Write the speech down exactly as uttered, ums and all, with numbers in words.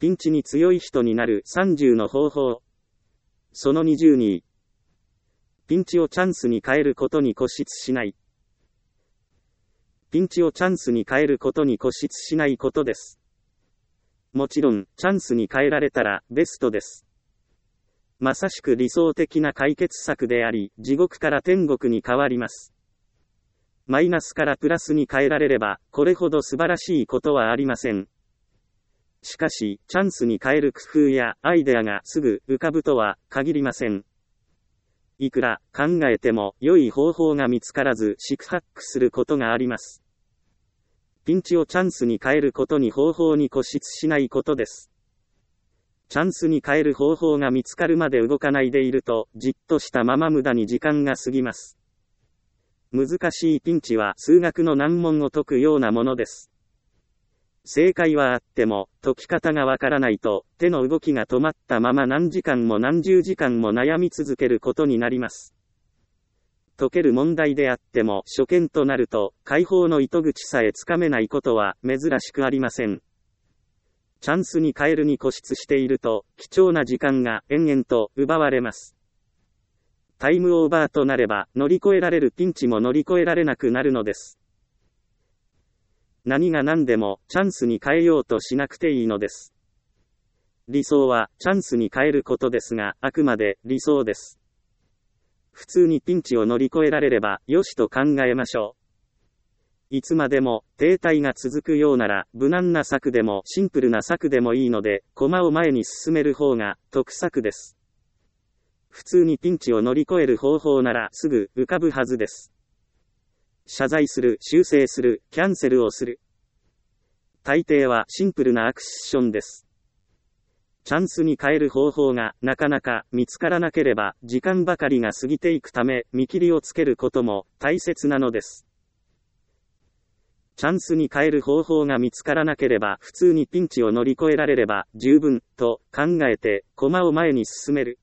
ピンチに強い人になるさんじゅうの方法。そのにじゅうに。ピンチをチャンスに変えることに固執しない。ピンチをチャンスに変えることに固執しないことです。もちろん、チャンスに変えられたらベストです。まさしく理想的な解決策であり、地獄から天国に変わります。マイナスからプラスに変えられれば、これほど素晴らしいことはありません。しかし、チャンスに変える工夫やアイデアがすぐ浮かぶとは限りません。いくら考えても良い方法が見つからず四苦八苦することがあります。ピンチをチャンスに変えることに方法に固執しないことです。チャンスに変える方法が見つかるまで動かないでいると、じっとしたまま無駄に時間が過ぎます。難しいピンチは数学の難問を解くようなものです。正解はあっても、解き方がわからないと、手の動きが止まったまま何時間も何十時間も悩み続けることになります。解ける問題であっても、初見となると、解放の糸口さえつかめないことは珍しくありません。チャンスに変えるに固執していると、貴重な時間が延々と奪われます。タイムオーバーとなれば、乗り越えられるピンチも乗り越えられなくなるのです。何が何でもチャンスに変えようとしなくていいのです。理想はチャンスに変えることですが、あくまで理想です。普通にピンチを乗り越えられればよしと考えましょう。いつまでも停滞が続くようなら無難な策でもシンプルな策でもいいので、駒を前に進める方が得策です。普通にピンチを乗り越える方法ならすぐ浮かぶはずです。謝罪する、修正する、キャンセルをする。大抵はシンプルなアクションです。チャンスに変える方法がなかなか見つからなければ、時間ばかりが過ぎていくため、見切りをつけることも大切なのです。チャンスに変える方法が見つからなければ、普通にピンチを乗り越えられれば十分と考えて、駒を前に進める。